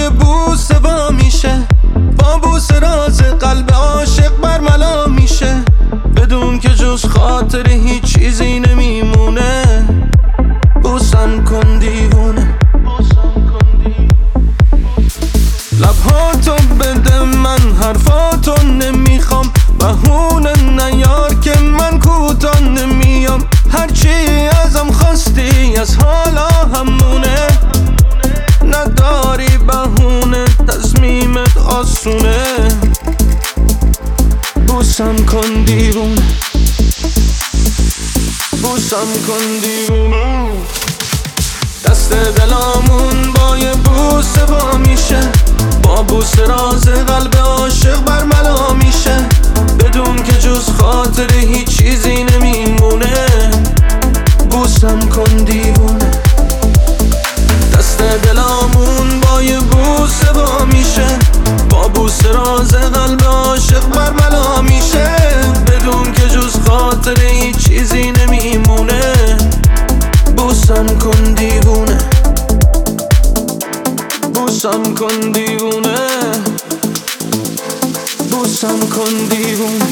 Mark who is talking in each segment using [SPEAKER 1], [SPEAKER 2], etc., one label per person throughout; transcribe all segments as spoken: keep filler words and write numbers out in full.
[SPEAKER 1] جای بوسه وا میشه، با بوسه راز قلب عاشق برملا میشه. بدون که جز خاطر هیچ چیزی نمیمونه. بوسم کن دیوونه، لبهاتو بده من حرفاتو نمیخوام. بهونه نیار که من کوتاه نمیام. هرچی ازم خواستی از حالا همونه. نداری بهونه، تصمیمت آسونه. بوسم کن دیوونه، بوسم کن دیوونه. دست دلامون با یه بوسه وا میشه، با بوسه راز قلب عاشق برملا میشه. بدون که جز خاطر هیچ چیزی نمیمونه. بوسم کن دیوونه. دست دلامون با یه بوسه وا میشه، با بوسه راز قلب عاشق برملا میشه. بدون که جز خاطر هیچ چیزی نمیمونه. بوسم کن دیوونه، بوسم کن دیوونه، بوسم کن دیوونه.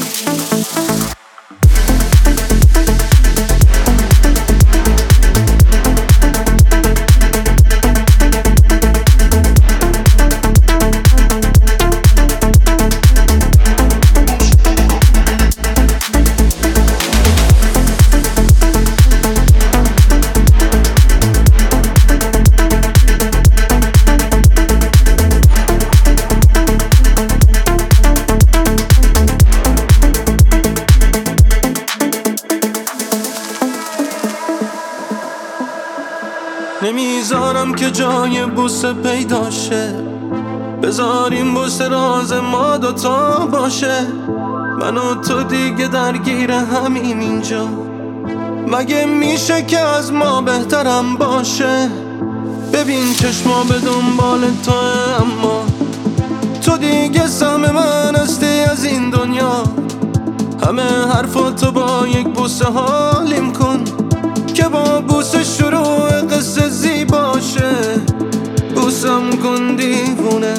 [SPEAKER 1] نمیذارم که جای بوسه پیدا شه. بذاریم بوسه راز ما دوتا باشه. من و تو دیگه درگیر همین اینجا. مگه میشه که از ما بهترم باشه؟ ببین چشما به دنبال تو، اما تو دیگه سهم من هستی از این دنیا. همه حرفاتو با یک بوسه حالیم کن، که با بوسه شروع قصه زیباشه. بوسم کن دیوونه،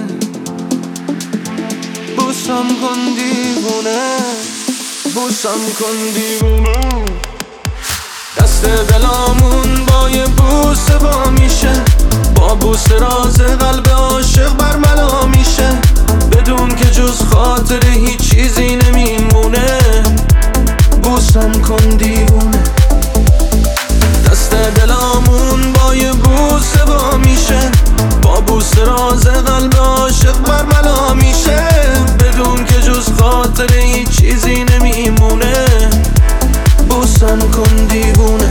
[SPEAKER 1] بوسم کن دیوونه، بوسم کن دیوونه. دست دلامون با یه بوسه وا میشه، با بوسه راز قلب عاشق برملا میشه. بدون که جز خاطر هیچ چیزی نمیمونه. بوسم کن دیوونه. دست دلامون با یه بوسه وا میشه، با بوسه راز قلب عاشق برملا میشه. بدون که جز خاطر هیچ چیزی نمیمونه. بوسم کن دیوونه.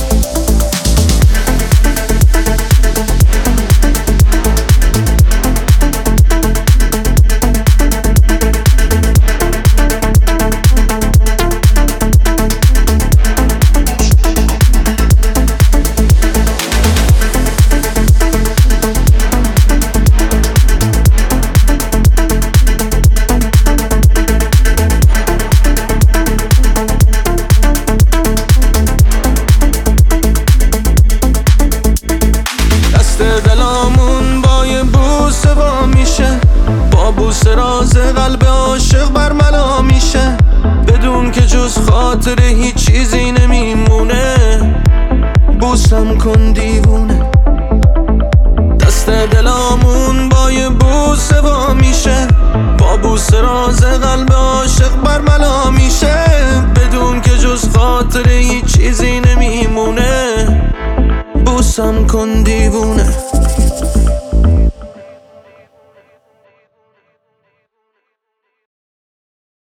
[SPEAKER 1] دلامون با یه بوسه وا میشه، با بوسه راز قلب عاشق برملا میشه. بدون که جز خاطر هیچ چیزی نمیمونه. بوسم کن دیوونه. دست دلامون با یه بوسه وا میشه، با بوسه راز قلب عاشق برملا میشه. بدون که جز خاطر هیچ چیزی نمیمونه. بوسم کن دیوونه.